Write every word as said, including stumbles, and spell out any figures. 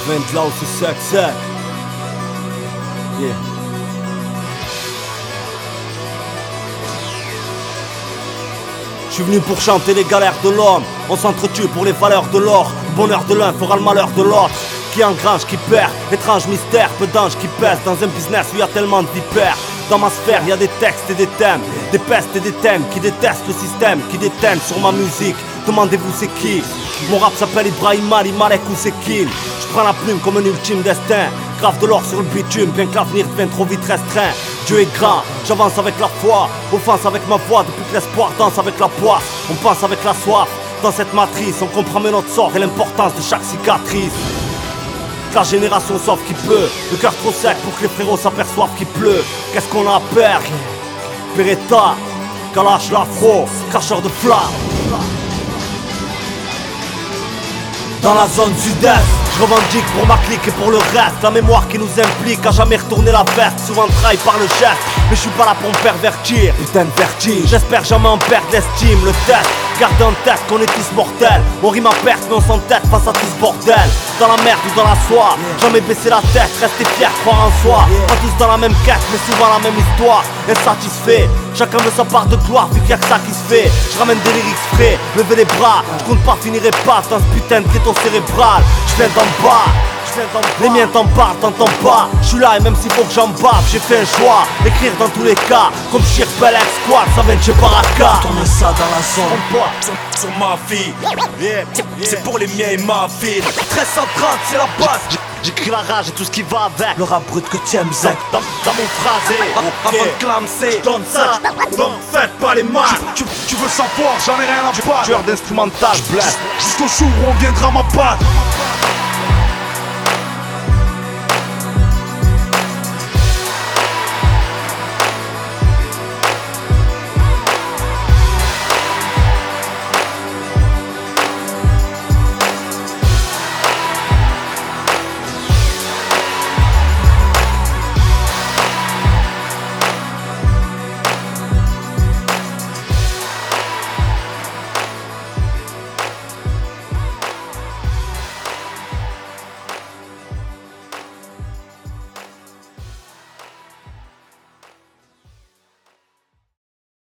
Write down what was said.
vingt de là où c'est sec, sec. Yeah. Je suis venu pour chanter les galères de l'homme. On s'entretue pour les valeurs de l'or. Le bonheur de l'un fera le malheur de l'autre. Qui engrange, qui perd, étrange mystère, peu d'anges qui pèsent dans un business où il y a tellement de vipères. Dans ma sphère, il y a des textes et des thèmes, des pestes et des thèmes qui détestent le système, qui détiennent sur ma musique. Demandez-vous c'est qui. Mon rap s'appelle Ibrahim Ali, Malek ou c'est qui. Je prends la plume comme un ultime destin. Grave de l'or sur le bitume, bien que l'avenir devienne trop vite restreint. Dieu est grand, j'avance avec la foi. Offense avec ma voix, depuis que l'espoir danse avec la poisse. On pense avec la soif, dans cette matrice. On comprend mieux notre sort et l'importance de chaque cicatrice. La génération sauve qui peut, le cœur trop sec pour que les frérots s'aperçoivent qu'il pleut. Qu'est-ce qu'on a à perdre? Beretta, Kalash l'afro, cracheur de flammes. Dans la zone sud-est, je revendique pour ma clique et pour le reste. La mémoire qui nous implique à jamais retourner la veste. Souvent trahi par le geste, mais je suis pas là pour me pervertir. Putain de vertige, j'espère jamais en perdre l'estime. Le test, gardez en tête qu'on est tous mortels. On rime à perte mais on s'entête face à tout ce bordel. Dans la merde ou dans la soie, jamais baisser la tête, rester fier, croire en soi. Pas tous dans la même quête mais souvent la même histoire. Insatisfait, chacun veut sa part de gloire vu qu'il y a que ça qui se fait. Je ramène des lyrics frais, levez les bras. Je compte pas finir et pas dans ce putain de ghetto cérébral. Je viens d'en bas, les miens t'en parlent, t'entends pas. Je suis là et même s'il faut que j'en bave, j'ai fait un choix. Écrire dans tous les cas, comme Shir Belek Squad, ça vient de chez Baraka. Tourner ça dans la zone, sur, sur ma vie. Yeah, yeah. C'est pour les miens et ma ville. treize cent trente c'est la base. J'écris la rage et tout ce qui va avec. Le rap brut que t'aimes zec dans, dans mon phrasé, okay. Avant de clamser, je donne ça, donc faites pas les mal. Tu, tu, tu veux savoir, j'en ai rien à battre. Tueur d'instrumental, je blesse jusqu'au jour où on viendra ma patte.